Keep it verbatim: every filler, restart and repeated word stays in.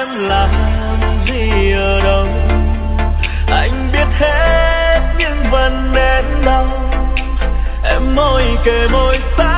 em làm gì ở đâu. Anh biết hết nhưng vẫn đến đau. Em môi kề môi xa